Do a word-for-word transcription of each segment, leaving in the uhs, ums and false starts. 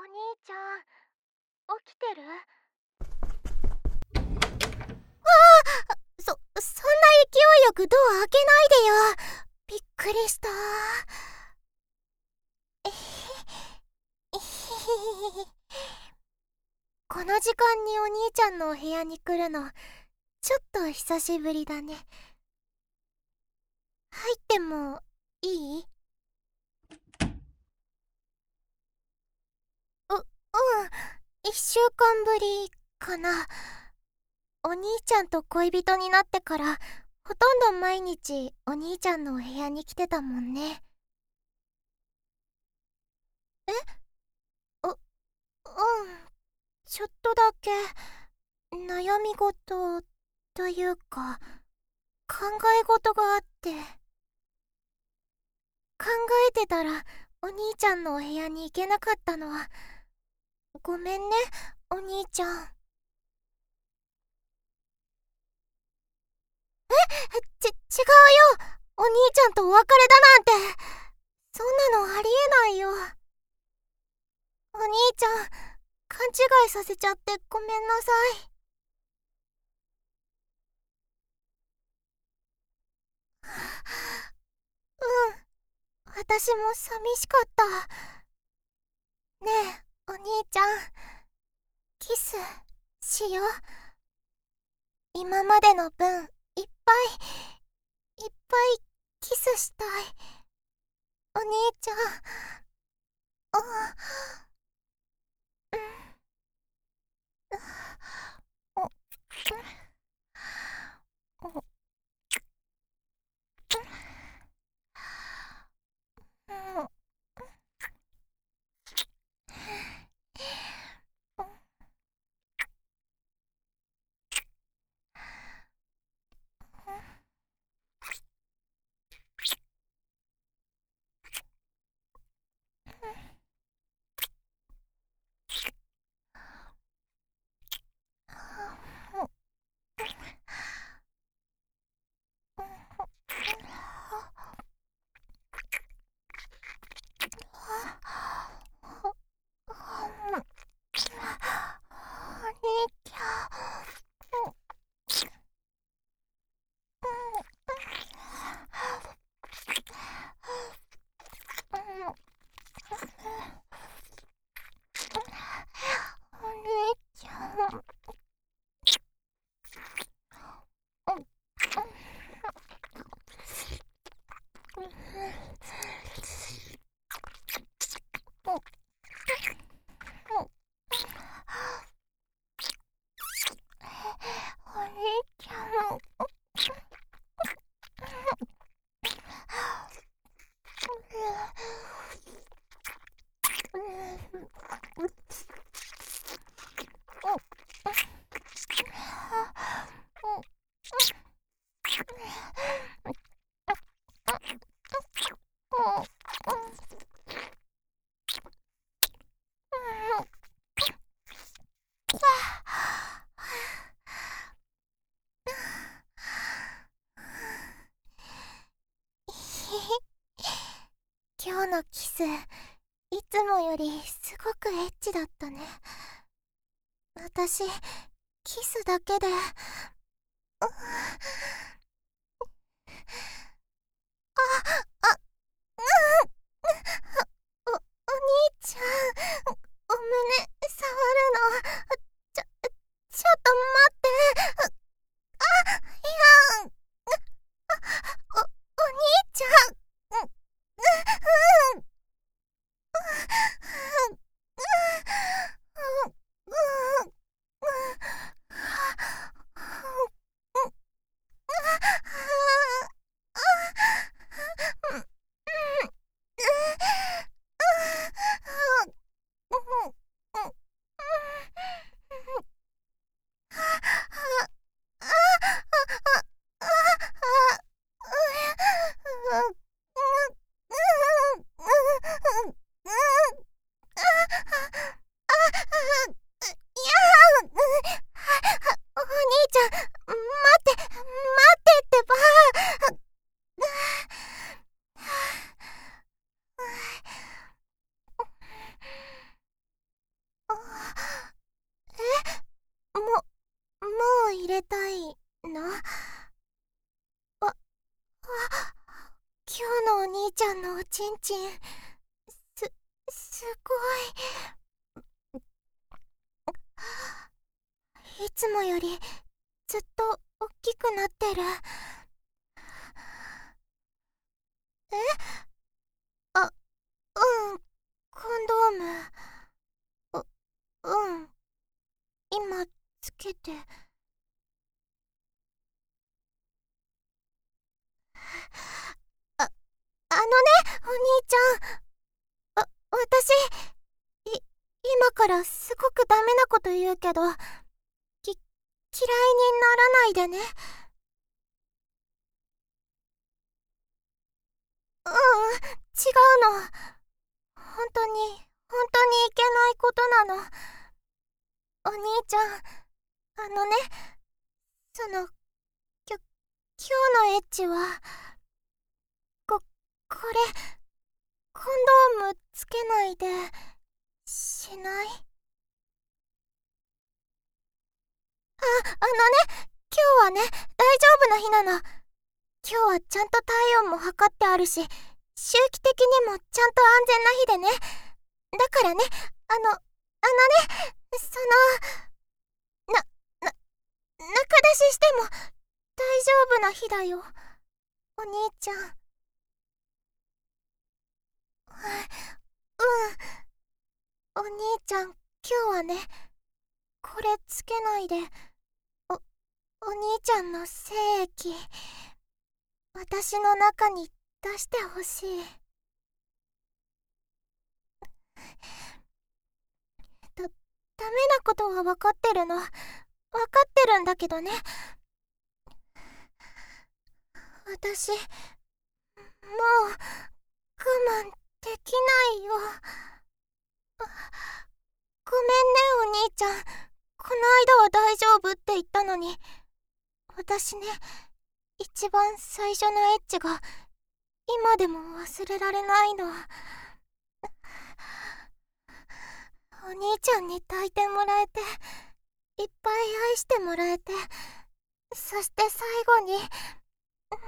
兄ちゃん、起きてる？ ああ、そ、そんな勢いよくドア開けないでよ。びっくりした。えへえへへ。この時間にお兄ちゃんのお部屋に来るの、ちょっと久しぶりだね。入ってもいい？う、うん、一週間ぶりかな。お兄ちゃんと恋人になってから、ほとんど毎日お兄ちゃんのお部屋に来てたもんね。え？う、うん、ちょっとだけ、悩み事というか、考え事があって。考えてたら、お兄ちゃんのお部屋に行けなかったのは、ごめんね、お兄ちゃん。え、ち、違うよ。お兄ちゃんとお別れだなんて。そんなのありえないよ。お兄ちゃん、勘違いさせちゃってごめんなさい。うん、私も寂しかった。ねえ、お兄ちゃん、キスしよう。今までの分、いっぱい、いっぱいキスしたい。お兄ちゃん、あ、うん、お、うん、お、うん、お兄ちゃん、お兄ちゃん。お兄ちゃん。今日のキス、いつもよりすごくエッチだったね。私、キスだけで、あ、あ、うん、お、お兄ちゃん、お胸触るの、ちょ、ちょっと待って。あ、いや、お、お兄ちゃん、うん、うん、 今日のお兄ちゃんのおちんちん、す、すごい。いつもよりずっと大きくなってる。えあ、うん、コンドーム。う、うん、今つけて。あ、あのね、お兄ちゃん。わ、私、い、今からすごくダメなこと言うけど、き、嫌いにならないでね。ううん、違うの。本当に、本当にいけないことなの。お兄ちゃん、あのね、その、きょ、今日のエッチは、こ、これ、コンドームつけないで、しない？あ、あのね、今日はね、大丈夫な日なの。今日はちゃんと体温も測ってあるし、周期的にもちゃんと安全な日でね。だからね、あの、あのね、その、な、な、中出ししても大丈夫な日だよ、お兄ちゃん。うん、お兄ちゃん、今日はね、これつけないで、お、お兄ちゃんの精液、私の中に出してほしい。だ、ダメなことは分かってるの。分かってるんだけどね。私、もう、我慢できないよ。ごめんね、お兄ちゃん。この間は大丈夫って言ったのに。私ね、一番最初のエッチが、今でも忘れられないの。お兄ちゃんに抱いてもらえて、いっぱい愛してもらえて、そして最後に、お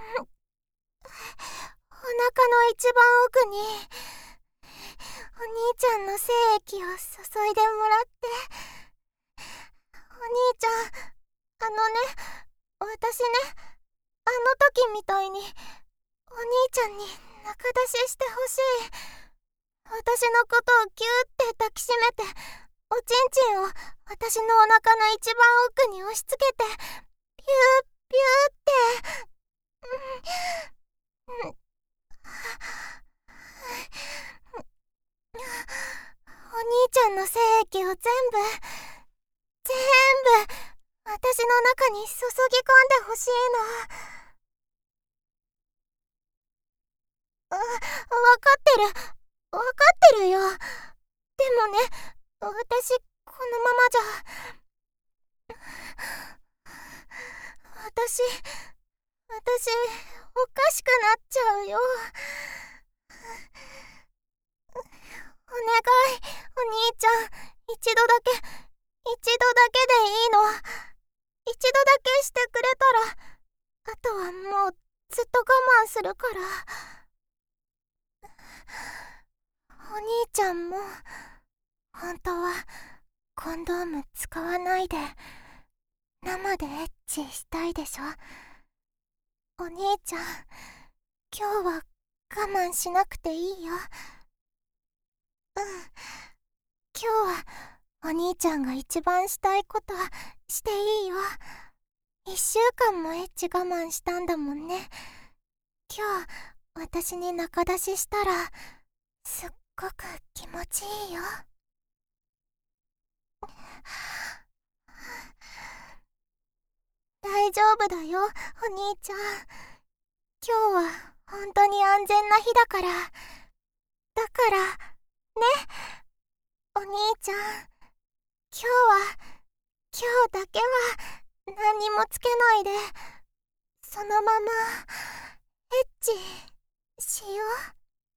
腹の一番奥に、お兄ちゃんの精液を注いでもらって、お兄ちゃん、あのね、私ね、あの時みたいに、お兄ちゃんに中出ししてほしい。私のことをギューって抱きしめて、おちんちんを私のお腹の一番奥に押し付けて、ピューピューって、うん、うん、お兄ちゃんの精液を全部、全部、私の中に注ぎ込んでほしいの。わ、わかってる。わかってるよ。でもね、私、このままじゃ。私、私、おかしくなっちゃうよ。お願い、お兄ちゃん、一度だけ、一度だけでいいの。一度だけしてくれたら、あとはもうずっと我慢するから。お兄ちゃんも、本当はコンドーム使わないで、生でエッチしたいでしょ。お兄ちゃん、今日は我慢しなくていいよ。うん、今日はお兄ちゃんが一番したいことしていいよ。一週間もエッチ我慢したんだもんね。今日私に中出ししたらすっごく気持ちいいよ。大丈夫だよ、お兄ちゃん。今日は本当に安全な日だから。だからね、お兄ちゃん、今日は今日だけは何にもつけないで、そのままエッチしよう。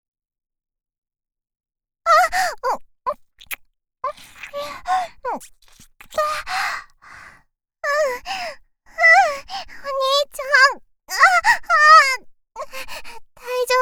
あっ、うんうん、うん、お兄ちゃん、あ、あ、大丈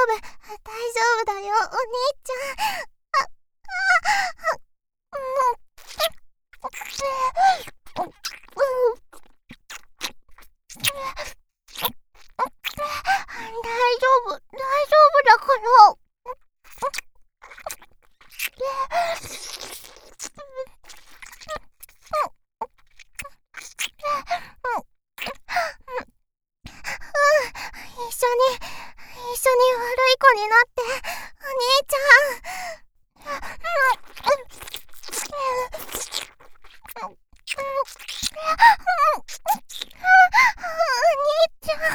子になってお兄ちゃん。お兄ちゃん。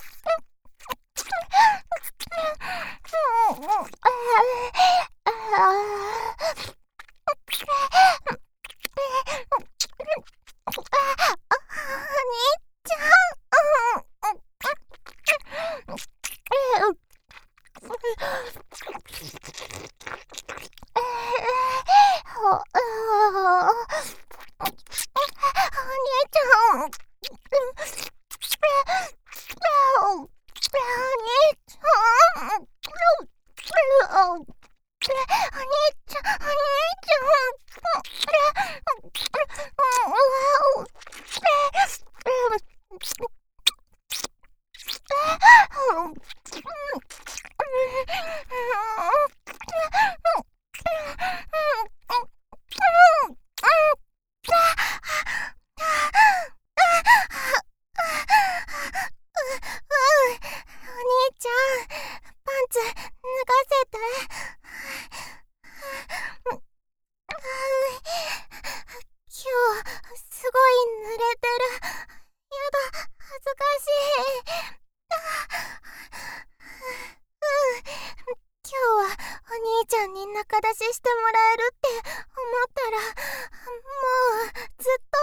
仲出ししてもらえるって思ったら、もうずっと。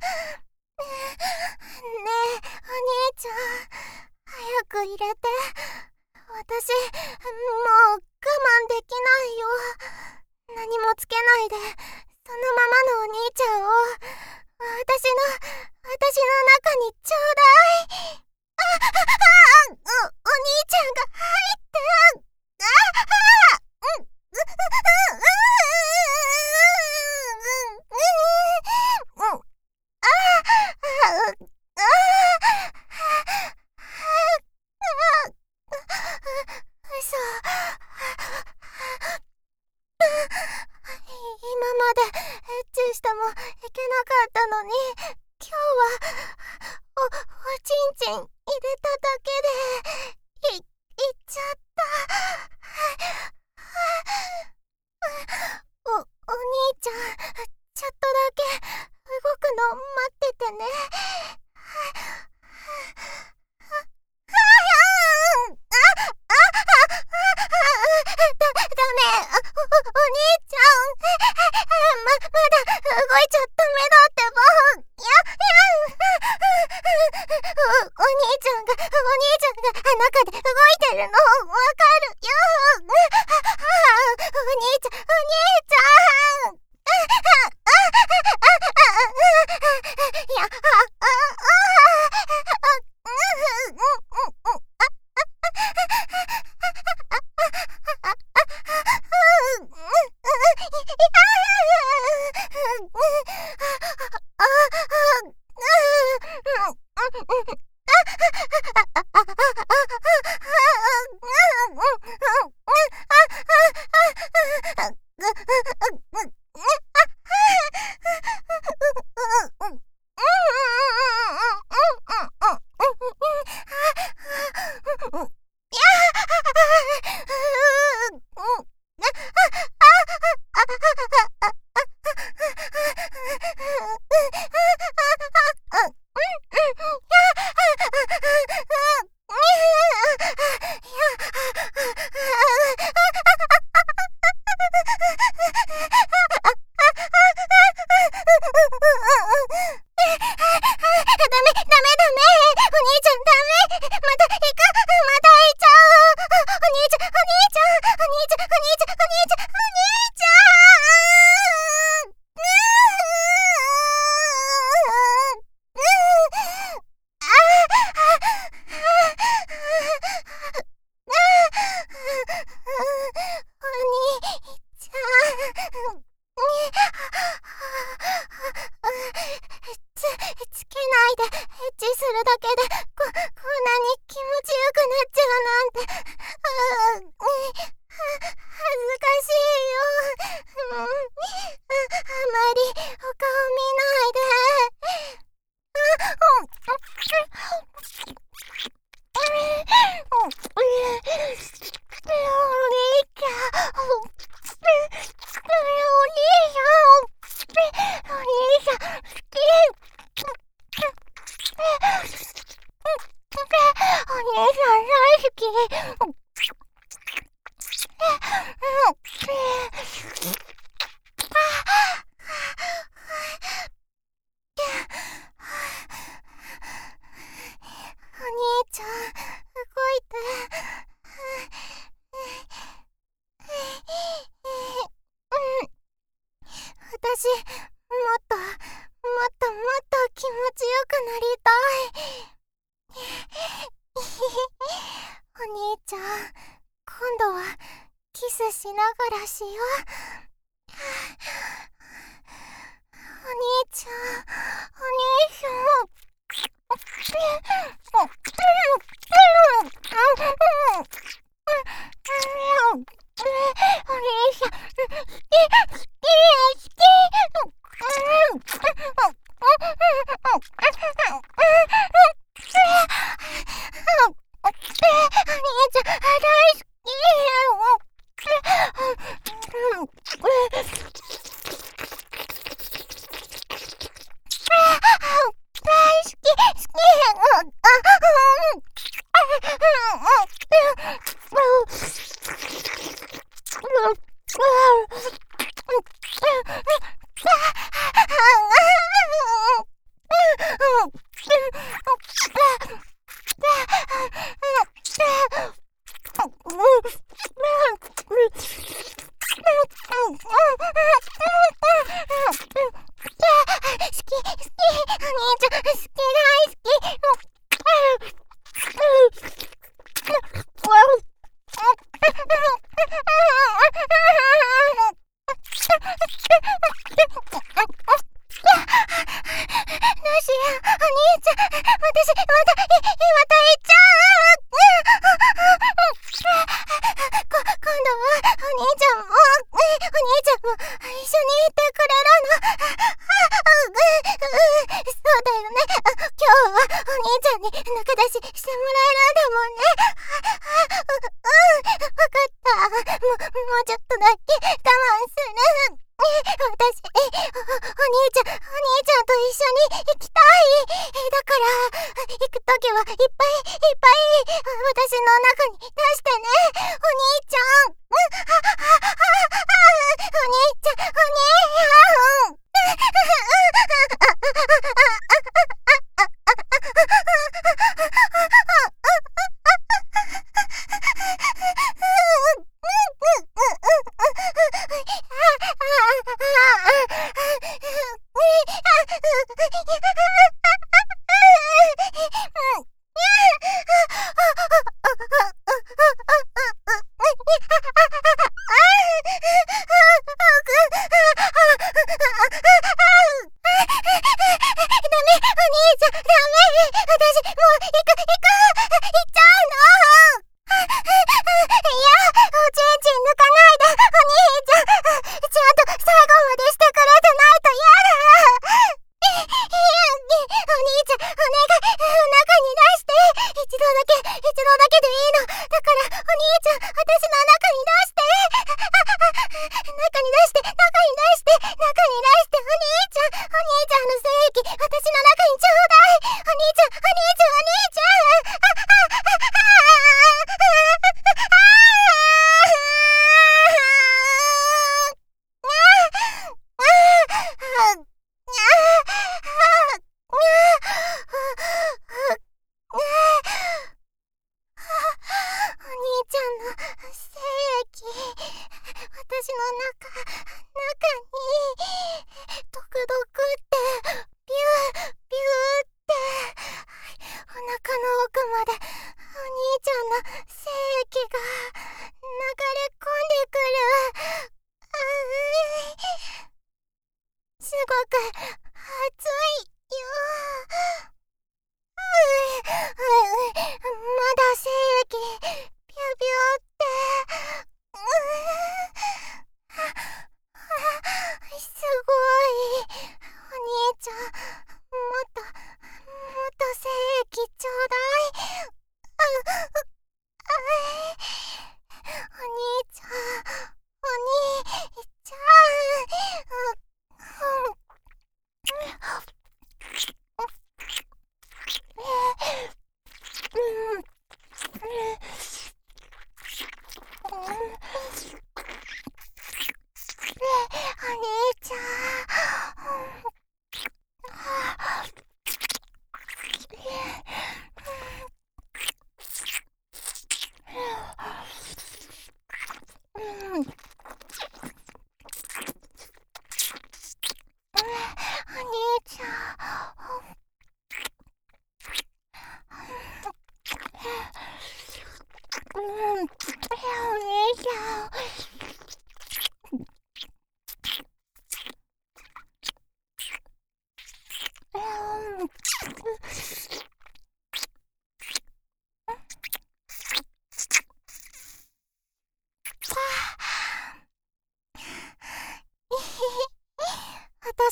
ねえお兄ちゃん、早く入れて。私もう我慢できないよ。何もつけないでそのままのお兄ちゃんを私の私の中にちょうだい。ああ、お、お兄ちゃんが入ってああうん今までエッチしてもいけなかったのに、今日はお、おちんちん入れただけでい、いっちゃった。お、お兄ちゃん、ちょっとだけ動くの待っててね。 っともっともっと気持ちよくなりたい。お兄ちゃん、今度はキスしながらしよう。お兄ちゃん、お兄ちゃん。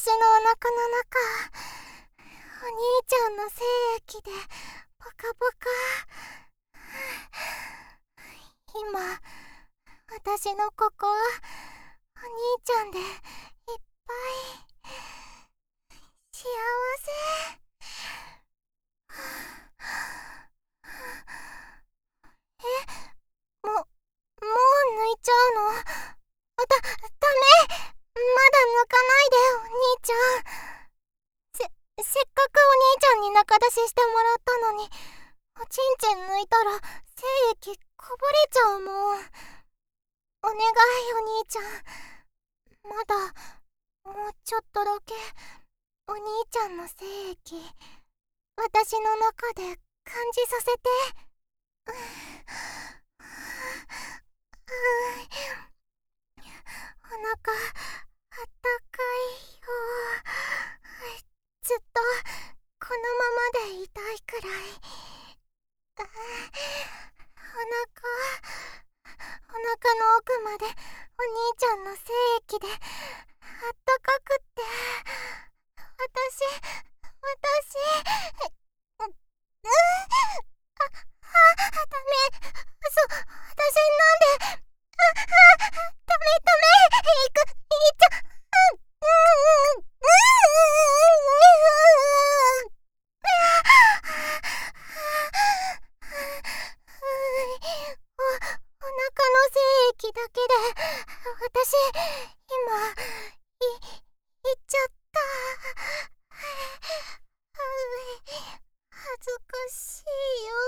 私のお腹の中、お兄ちゃんの精液でポカポカ。今、私のここはお兄ちゃんでいっぱい。幸せ。え、も、もう抜いちゃうの？だ、ダメ。まだ抜かないで、お兄ちゃん。せ、せっかくお兄ちゃんに中出ししてもらったのに、おちんちん抜いたら精液こぼれちゃうもん。お願い、お兄ちゃん。まだ、もうちょっとだけ、お兄ちゃんの精液、私の中で感じさせて。ううお腹、あったかいよ。ずっと、このままでいたいくらい。お腹、お腹の奥までお兄ちゃんの精液であったかくって、私、私、う、うん、あ、あ、ダメ、嘘、私なんで、あ、あ、ダメダメ、いく、いっちゃ、うん、うん、うん、お、お腹の精液だけで、私、今、い、いっちゃった。恥ずかしいよ。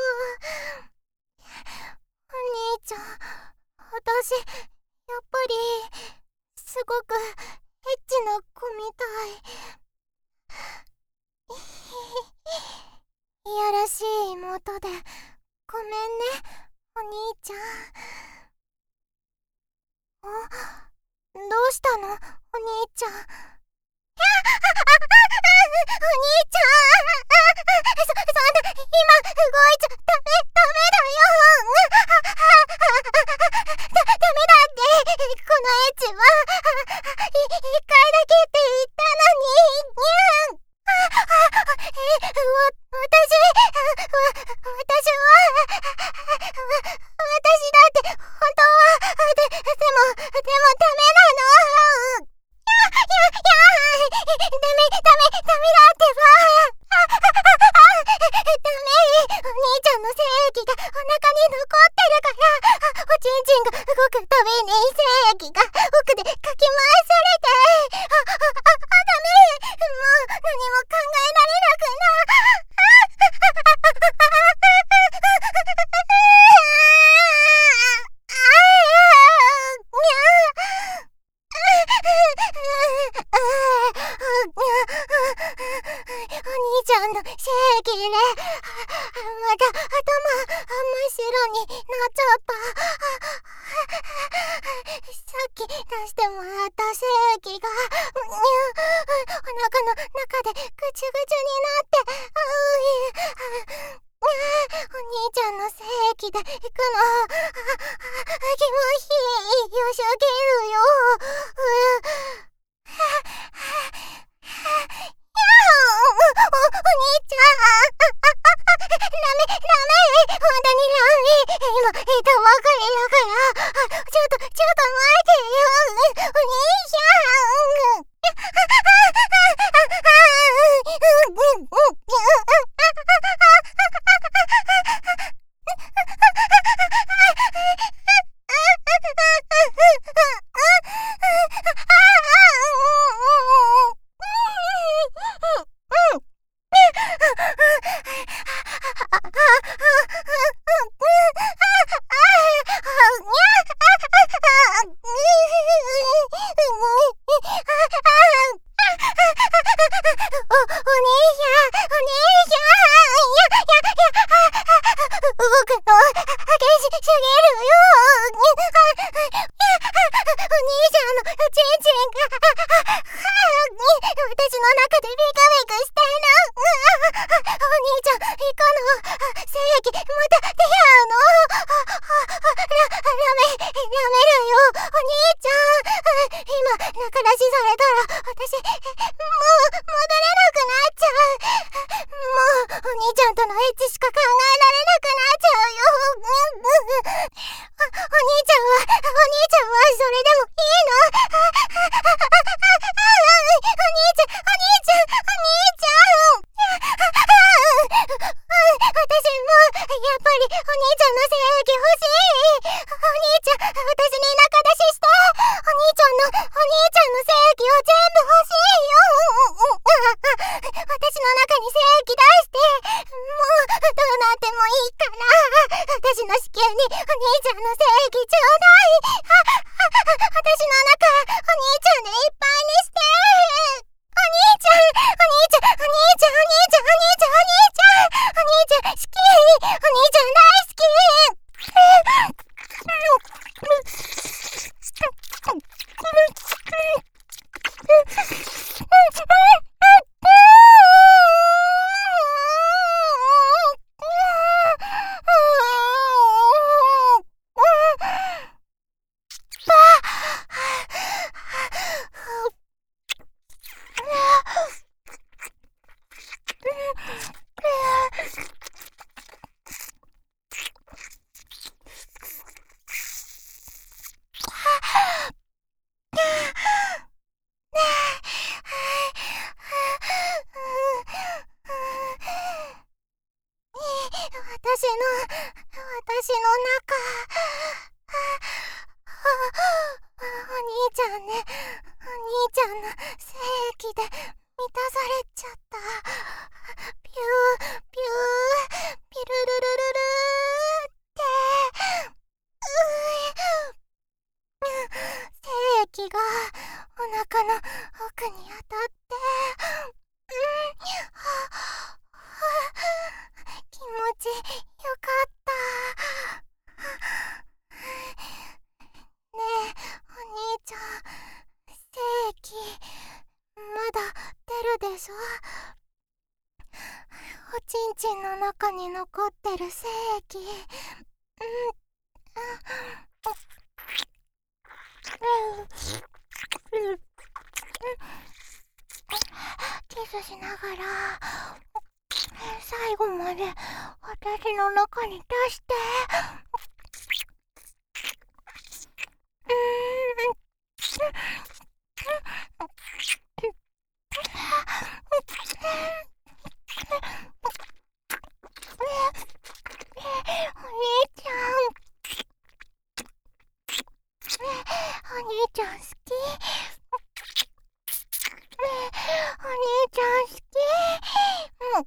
お兄ちゃん、私、やっぱり、すごく、エッチな子みたい。いやらしい妹で、ごめんね、お兄ちゃん。お、どうしたの、お兄ちゃん。お兄ちゃん、そ、そんな、今、動いちゃ、ダメ、ダメだよ。だ、ダメだって、このエッチは、い、一回だけって言ったのに、にゃん。え、わ、私、わ、私は、わ、私だって、本当は、で、でも、でもダメなの。や、や、や、ダメ、ダメ、ダメだってば。ダメ、お兄ちゃんの精液がお腹に残ってるから、おちんちんが動くたびに精液が奥でかき回されて、あ、あ、あ、あ、ダメ、もう何も考えられなくな、お兄ちゃんの精液で、また頭、真っ白になっちゃった。さっき出してもらった精液が、お腹の中でぐちゅぐちゅになって、お兄ちゃんの精液で行くの、気持ちよすぎるよ。お兄ちゃん、ダメ、ダメ、本当にダメ。今、言ったばかりだから、ちょっと、ちょっと待ってよ、お兄ちゃん。 お兄ちゃん。今、仲出しされたら、私、もう、戻れなくなっちゃう。もう、お兄ちゃんとのエッチしか考えられなくなっちゃうよ。お、お兄ちゃんは、お兄ちゃんは、それでもいいの？お兄ちゃん、お兄ちゃん、お兄ちゃん。私も、やっぱり、お兄ちゃんの精液欲しい。お兄ちゃん、私に仲出しして。お兄ちゃんの、お兄ちゃんの精液を全部欲しいよ。私の中に精液出して。もう、どうなってもいいから。私の子宮にお兄ちゃんの精液ちょうだい。私の中、お兄ちゃんでいっぱいにして。お兄ちゃん、お兄ちゃん、お兄ちゃん、お兄ちゃん、お兄ちゃん、お兄ちゃん、お兄ちゃん、好き。お兄ちゃん大好き。私の、私の中、お兄ちゃんね、お兄ちゃんの精液で満たされちゃった。ピュー、ピュー、ピルルルルルーって、うー精液がお腹の奥に当たって、うん、気持ちよかった。ねえ、お兄ちゃん、精液、まだ出るでしょ？おちんちんの中に残ってる精液、うん、キスしながら、最後まで私の中に出して。うーん。お兄ちゃん。お兄ちゃん好き。お兄ちゃん好き。うん。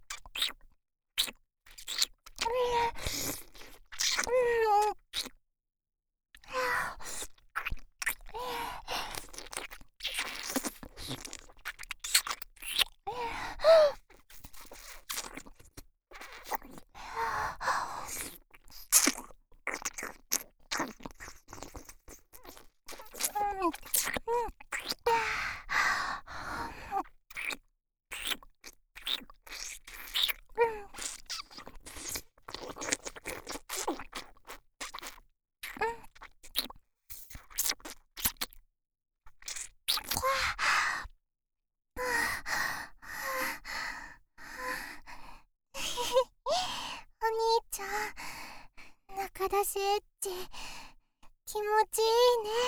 お兄ちゃん、中出しエッチ気持ちいいね。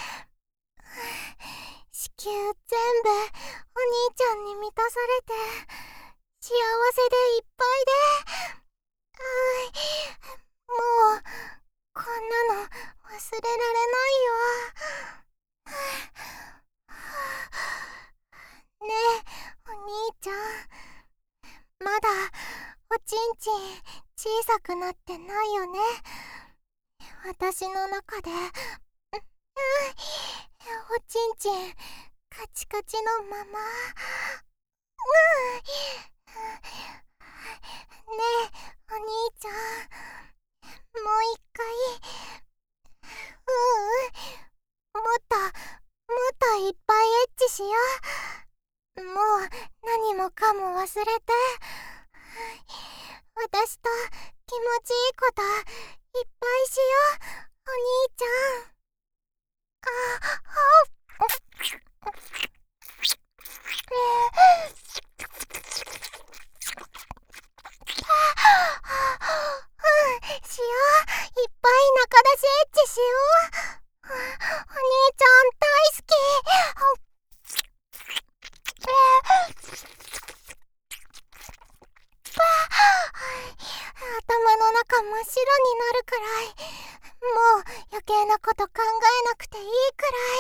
子宮全部お兄ちゃんに満たされて幸せでいっぱいで、うーもうこんなの忘れられないよ。ねえお兄ちゃん、まだおちんちん小さくなってないよね。私の中で、うん、おちんちんカチカチのまま。うん、ねえお兄ちゃん、もう一回。ううん、もっともっといっぱいエッチしよう。もう何もかも忘れて、私と気持ちいいこといっぱいしよう、お兄ちゃん。 計なこと考えなくていいく